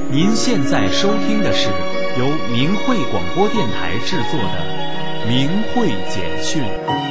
您现在收听的是由明慧广播电台制作的《明慧简讯》。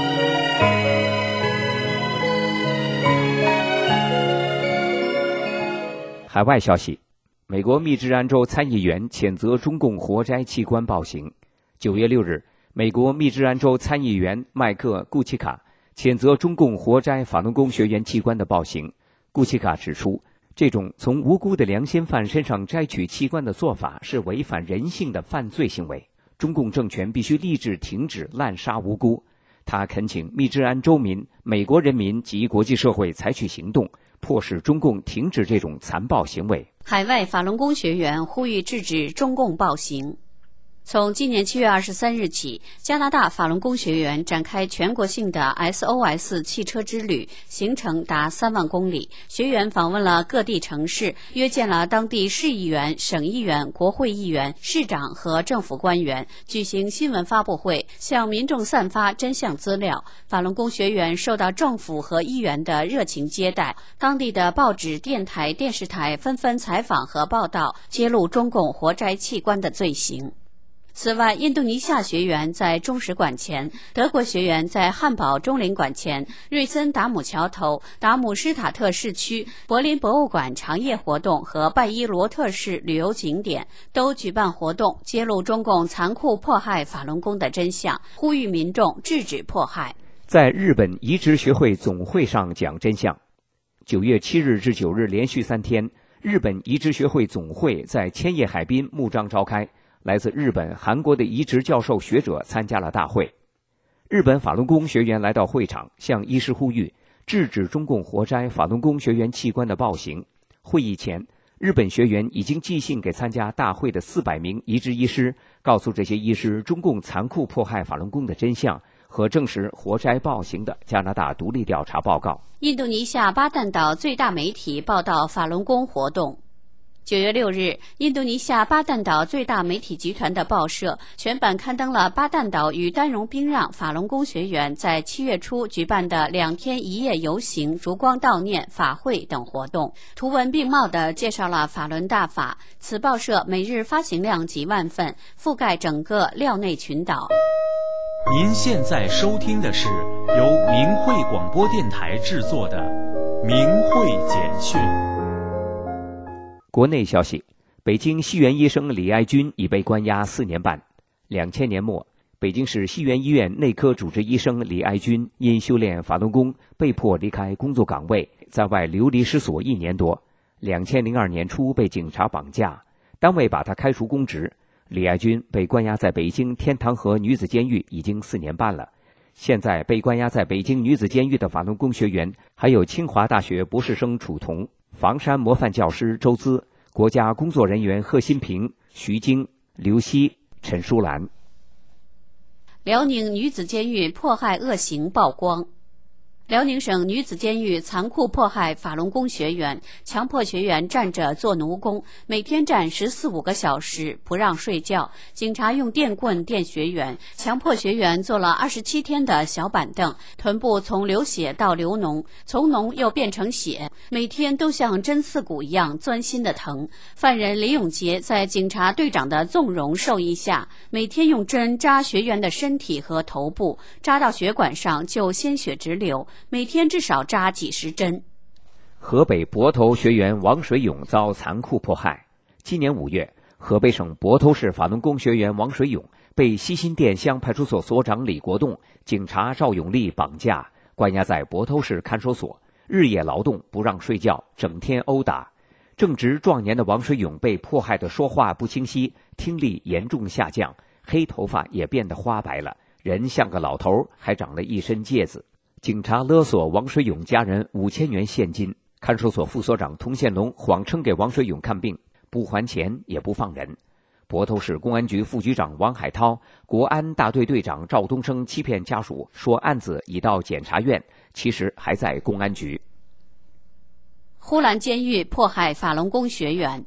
海外消息，美国密执安州参议员谴责中共活摘器官暴行。9月6日，美国密执安州参议员麦克·顾奇卡谴责中共活摘法轮功学员器官的暴行。顾奇卡指出，这种从无辜的良心犯身上摘取器官的做法是违反人性的犯罪行为，中共政权必须立志停止滥杀无辜。他恳请密执安州民、美国人民及国际社会采取行动，迫使中共停止这种残暴行为。 海外法轮功学员呼吁制止中共暴行。从今年7月23日起，加拿大法轮功学员展开全国性的 SOS 汽车之旅，行程达3万公里。学员访问了各地城市，约见了当地市议员、省议员、国会议员、市长和政府官员，举行新闻发布会，向民众散发真相资料。法轮功学员受到政府和议员的热情接待，当地的报纸、电台、电视台纷纷采访和报道，揭露中共活摘器官的罪行。此外，印度尼西亚学员在中使馆前，德国学员在汉堡中领馆前，瑞森达姆桥头、达姆施塔特市区、柏林博物馆长夜活动和拜伊罗特市旅游景点都举办活动，揭露中共残酷迫害法轮功的真相，呼吁民众制止迫害。 在日本移植学会总会上讲真相。9月7日至9日连续3天，日本移植学会总会在千叶海滨幕张召开。来自日本、韩国的移植教授学者参加了大会。日本法轮功学员来到会场，向医师呼吁制止中共活摘法轮功学员器官的暴行。会议前，日本学员已经寄信给参加大会的400名移植医师，告诉这些医师中共残酷迫害法轮功的真相和证实活摘暴行的加拿大独立调查报告。 印度尼西亚巴旦岛最大媒体报道法轮功活动。9月6日，印度尼西亚巴旦岛最大媒体集团的报社全版刊登了巴旦岛与丹绒兵让法轮功学员在7月初举办的2天1夜游行、烛光悼念、法会等活动，图文并茂地介绍了法轮大法。此报社每日发行量几万份，覆盖整个廖内群岛。 您现在收听的是由明慧广播电台制作的《明慧简讯》。 国内消息，北京西园医生李爱军已被关押4年半。2000年末，北京市西园医院内科主治医生李爱军因修炼法轮功，被迫离开工作岗位，在外流离失所1年多。2002年初被警察绑架，单位把他开除公职。李爱军被关押在北京天堂河女子监狱已经4年半了。现在被关押在北京女子监狱的法轮功学员，还有清华大学博士生楚彤、房山模范教师周姿、国家工作人员贺新平、徐晶、刘希、陈淑兰。 辽宁女子监狱迫害恶行曝光。辽宁省女子监狱残酷迫害法轮功学员，强迫学员站着做奴工，每天站14-15个小时，不让睡觉。警察用电棍电学员，强迫学员坐了27天的小板凳，臀部从流血到流脓，从脓又变成血，每天都像针刺骨一样钻心的疼。犯人李永杰在警察队长的纵容授意下，每天用针扎学员的身体和头部，扎到血管上就鲜血直流，每天至少扎几十针。 河北泊头学员王水勇遭残酷迫害。今年5月，河北省泊头市法轮功学员王水勇被西新店乡派出所所长李国栋、警察赵永利绑架，关押在泊头市看守所，日夜劳动，不让睡觉，整天殴打。正值壮年的王水勇被迫害的说话不清晰，听力严重下降，黑头发也变得花白了，人像个老头，还长了一身疖子。警察勒索王水勇家人5000元现金，看守所副所长童宪龙谎称给王水勇看病，不还钱也不放人。泊头市公安局副局长王海涛、国安大队队长赵东升欺骗家属说案子已到检察院，其实还在公安局。 呼兰监狱迫害法轮功学员。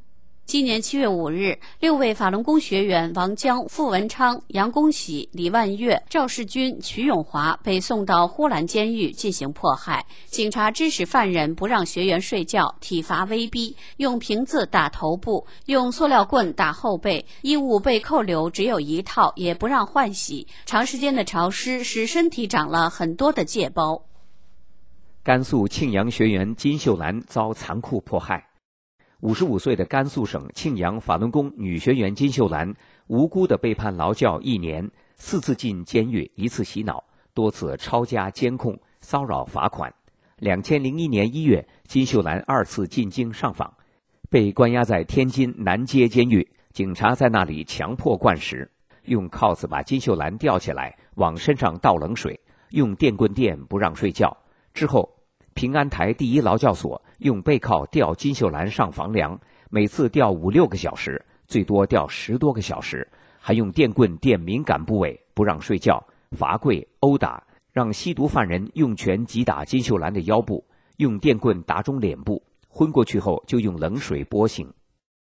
今年7月5日，6位法轮功学员王江、傅文昌、杨公喜、李万月、赵世军、瞿永华被送到呼兰监狱进行迫害。警察指使犯人不让学员睡觉，体罚威逼，用瓶子打头部，用塑料棍打后背，衣物被扣留只有一套，也不让换洗。长时间的潮湿使身体长了很多的芥包。 甘肃庆阳学员金秀兰遭残酷迫害。55岁的甘肃省庆阳法轮功女学员金秀兰无辜地被判劳教1年，4次进监狱，1次洗脑，多次抄家监控、骚扰罚款。2001年1月，金秀兰2次进京上访，被关押在天津南街监狱，警察在那里强迫灌食，用铐子把金秀兰吊起来，往身上倒冷水，用电棍电不让睡觉。之后，平安台第一劳教所用背铐吊金秀兰上房梁，每次吊5-6个小时，最多吊10多个小时，还用电棍电敏感部位不让睡觉，罚跪、殴打，让吸毒犯人用拳击打金秀兰的腰部，用电棍打中脸部，昏过去后就用冷水拨醒。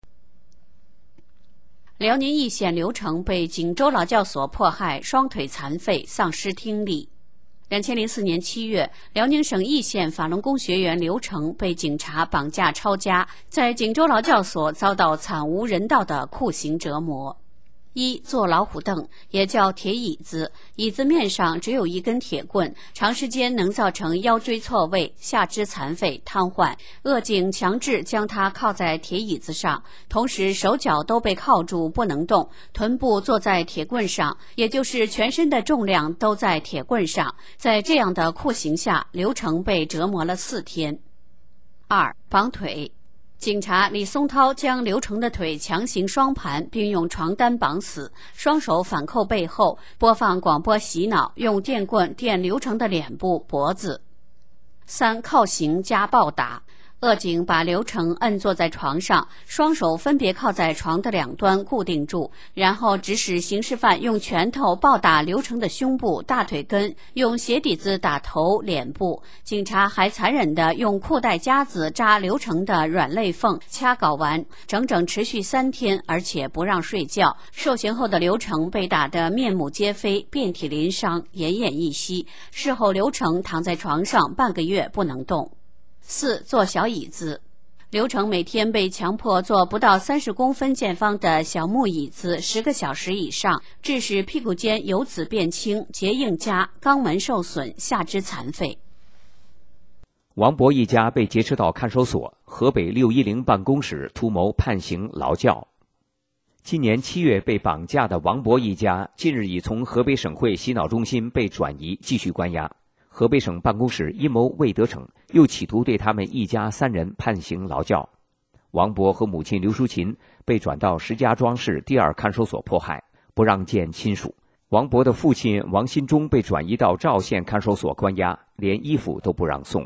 辽宁义县刘成被锦州劳教所迫害，双腿残废，丧失听力。2004年7月，辽宁省义县法轮功学员刘成被警察绑架抄家，在锦州劳教所遭到惨无人道的酷刑折磨。坐老虎凳，也叫铁椅子，椅子面上只有一根铁棍，长时间能造成腰椎错位、下肢残废、瘫痪。恶警强制将他靠在铁椅子上，同时手脚都被铐住不能动，臀部坐在铁棍上，也就是全身的重量都在铁棍上。在这样的酷刑下，刘成被折磨了4天。绑腿。警察李松涛将刘成的腿强行双盘，并用床单绑死，双手反扣背后，播放广播洗脑，用电棍电刘成的脸部、脖子。铐刑加暴打。恶警把刘成摁坐在床上，双手分别靠在床的2端固定住，然后指使刑事犯用拳头暴打刘成的胸部、大腿根，用鞋底子打头、脸部。警察还残忍地用裤带夹子扎刘成的软肋缝，掐睾丸，整整持续3天，而且不让睡觉。受刑后的刘成被打得面目皆非，遍体鳞伤，奄奄一息。事后刘成躺在床上半个月不能动。坐小椅子。刘成每天被强迫坐不到30公分见方的小木椅子10个小时以上，致使屁股间由此变轻、结硬加、肛门受损、下肢残废。 王博一家被劫持到看守所，河北610办公室图谋判刑劳教。今年7月被绑架的王博一家，近日已从河北省会洗脑中心被转移，继续关押。河北省办公室阴谋未得逞，又企图对他们一家3人判刑劳教。王博和母亲刘淑琴被转到石家庄市第2看守所迫害，不让见亲属。王博的父亲王新忠被转移到赵县看守所关押，连衣服都不让送。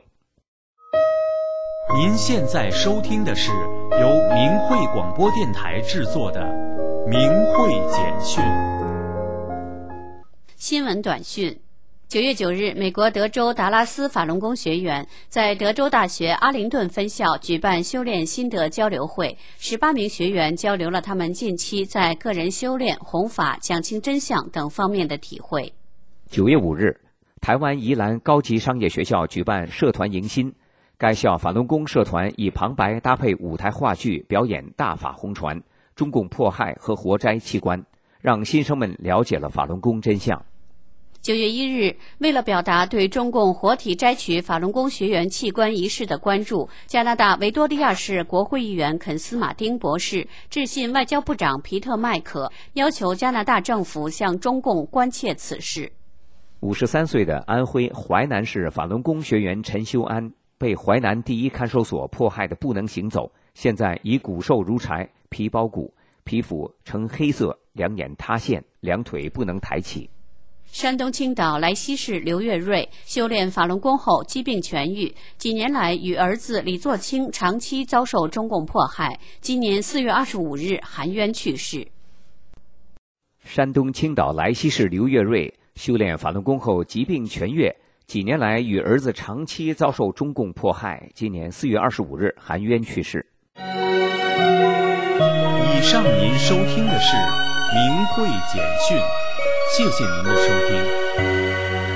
您现在收听的是由明慧广播电台制作的《明慧简讯》。 新闻短讯。9月9日，美国德州达拉斯法轮功学员在德州大学阿灵顿分校举办修炼心得交流会，18名学员交流了他们近期在个人修炼、弘法、讲清真相等方面的体会。 9月5日，台湾宜兰高级商业学校举办社团迎新，该校法轮功社团以旁白搭配舞台话剧表演大法红传、中共迫害和活摘器官，让新生们了解了法轮功真相。 9月1日，为了表达对中共活体摘取法轮功学员器官一事的关注，加拿大维多利亚市国会议员肯斯马丁博士致信外交部长皮特麦克，要求加拿大政府向中共关切此事。 53岁的安徽淮南市法轮功学员陈修安被淮南第1看守所迫害得不能行走，现在已骨瘦如柴，皮包骨，皮肤呈黑色，两眼塌陷，两腿不能抬起。 山东青岛莱西市刘月瑞修炼法轮功后疾病痊愈，几年来与儿子李作清长期遭受中共迫害，今年4月25日含冤去世。 山东青岛莱西市刘月瑞修炼法轮功后疾病痊愈，几年来与儿子长期遭受中共迫害，今年4月25日含冤去世。 上您收听的是明慧简讯，谢谢您的收听。